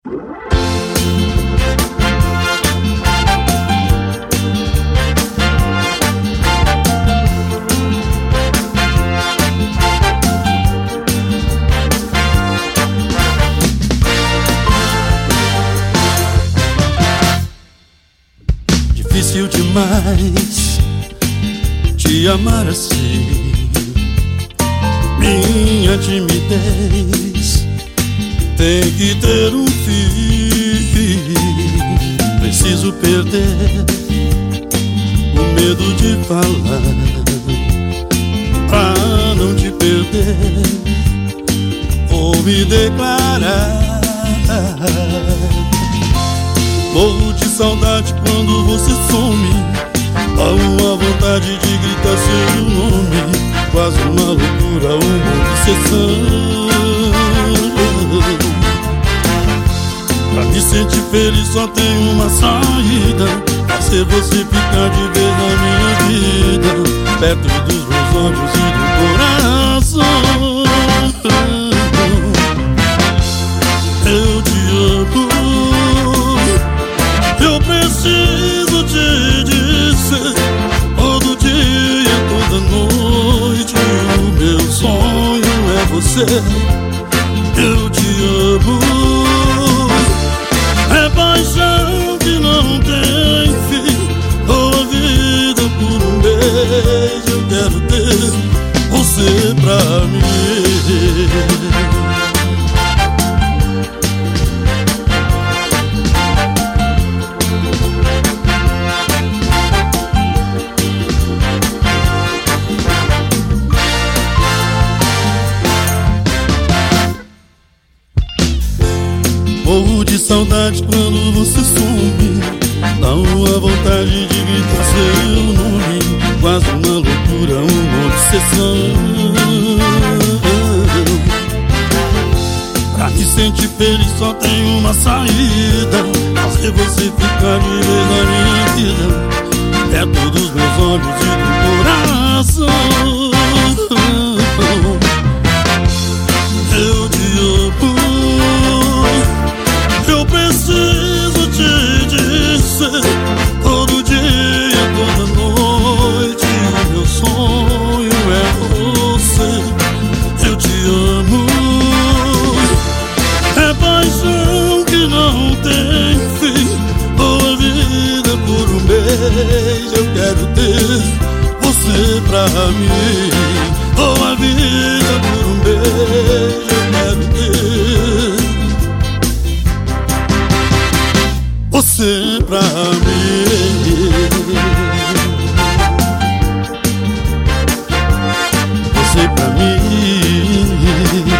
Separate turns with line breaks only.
Difícil demais te amar assim. Minha timidez tem que ter um fim. Preciso perder o medo de falar pra não te perder ou me declarar. Morro de saudade quando você some. Há uma vontade de gritar seu nome, quase uma loucura, uma obsessão. Pra me sentir feliz só tem uma saída: fazer você ficar de vez na minha vida, perto dos meus olhos e do coração. Eu te amo, eu preciso te dizer, todo dia, toda noite, o meu sonho é você. Eu te amo, é paixão que não tem fim. Dou a vida por um beijo, eu quero ter você pra mim. Morro de saudade quando você some. Dá uma vontade de gritar seu nome, quase uma loucura, uma obsessão. Pra me sentir feliz só tem uma saída: fazer você ficar de vez na minha vida, perto dos meus olhos e do coração. Eu te amo, eu preciso te dizer, todo dia, toda noite, o meu sonho é você. Eu te amo, é paixão que não tem fim. Dou a vida por um beijo, eu quero ter você pra mim. Dou a vida por um beijo, eu quero ter você pra mim. Você pra mim.